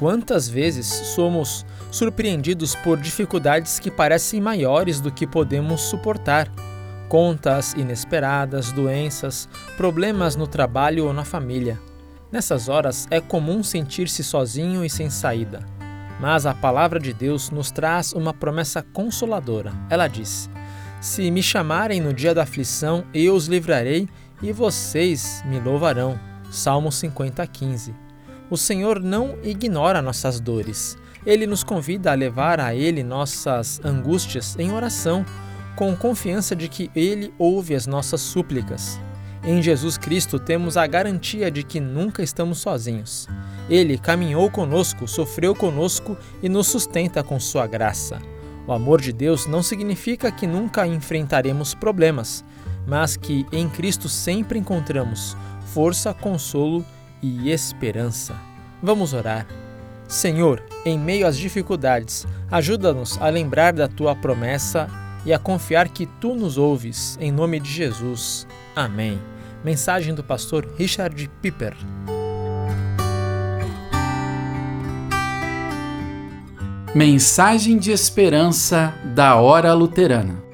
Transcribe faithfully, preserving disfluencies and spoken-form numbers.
Quantas vezes somos surpreendidos por dificuldades que parecem maiores do que podemos suportar? Contas inesperadas, doenças, problemas no trabalho ou na família. Nessas horas é comum sentir-se sozinho e sem saída. Mas a palavra de Deus nos traz uma promessa consoladora. Ela diz: se me chamarem no dia da aflição, eu os livrarei e vocês me louvarão. Salmo cinquenta, quinze. O Senhor não ignora nossas dores. Ele nos convida a levar a Ele nossas angústias em oração, com confiança de que Ele ouve as nossas súplicas. Em Jesus Cristo temos a garantia de que nunca estamos sozinhos. Ele caminhou conosco, sofreu conosco e nos sustenta com sua graça. O amor de Deus não significa que nunca enfrentaremos problemas, mas que em Cristo sempre encontramos força, consolo e esperança. Vamos orar. Senhor, em meio às dificuldades, ajuda-nos a lembrar da Tua promessa e a confiar que Tu nos ouves, em nome de Jesus. Amém. Mensagem do pastor Richard Piper. Mensagem de esperança da Hora Luterana.